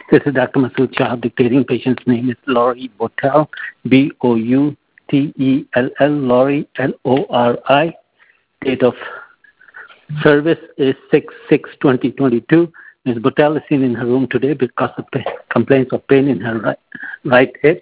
This is Dr. Masood Shah dictating. Patient's name is Lori Boutell, Boutell, Lori, Lori. Date of service is 6/6/2022. Ms. Boutell is seen in her room today because of complaints of pain in her right hip.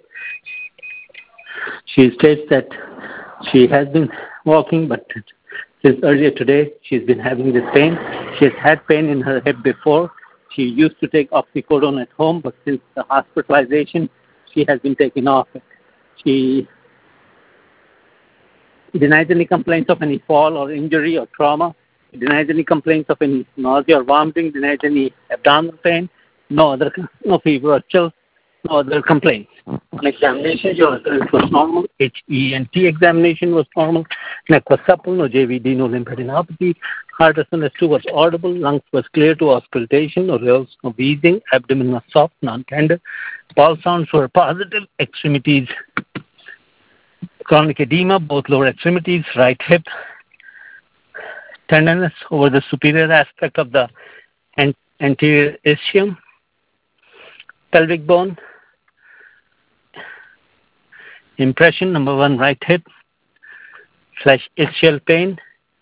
She states that she has been walking, but since earlier today, she's been having this pain. She has had pain in her hip before. She used to take oxycodone at home, but since the hospitalization, she has been taken off it. She denies any complaints of any fall or injury or trauma. She denies any complaints of any nausea or vomiting, denies any abdominal pain, no fever or chills, no other complaints. On examination, your utterance was normal. HENT examination was normal. Neck was supple, no JVD, no lymphadenopathy. Heart SNS2 was audible. Lungs was clear to auscultation, no rales, no wheezing. Abdomen was soft, non-tender. Pulse sounds were positive. Extremities, chronic edema, both lower extremities, right hip. Tenderness over the superior aspect of the anterior ischium. Pelvic bone. Impression, number 1, right hip, / ischial pain.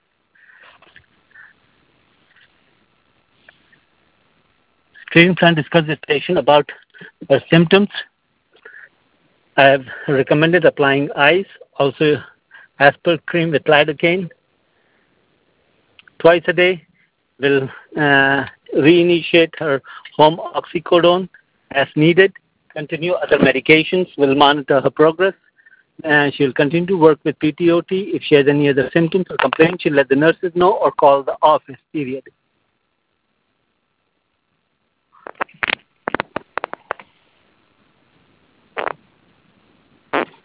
Treatment plan discussed with patient about her symptoms. I have recommended applying ice, also aspirin cream with lidocaine. Twice a day. Will reinitiate her home oxycodone as needed. Continue other medications. Will monitor her progress. She'll continue to work with PTOT. If she has any other symptoms or complaints, she'll let the nurses know or call the office, period.